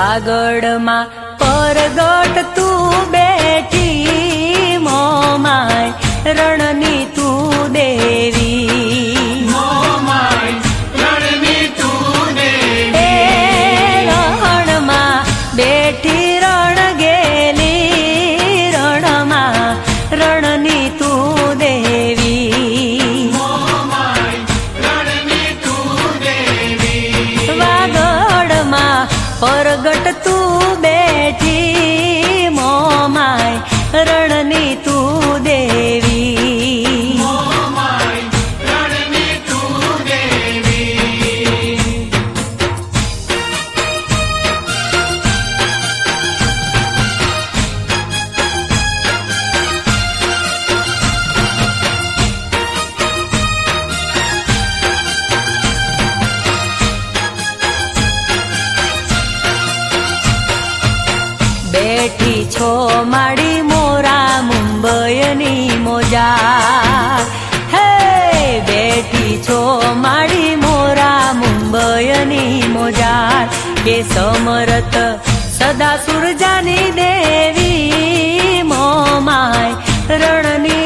વાગડમાં પરગટ તું બેઠી મોમાય રણની તું દેવી રણની તું દેવી રણમાં બેઠી રણ ગેલી રણમાં રણની તું દેવી રણની તું દેવી વાગડમાં પરગટ તું બેઠી મોમાય રણની તું દેવી રણની તું દેવી બેઠી છો માડી મોરા મુંબઈની મોજા હે બેઠી છો માડી મોરા મુંબઈની મોજા કે સમરત સદા સુરજાની દેવી મોમાય રણની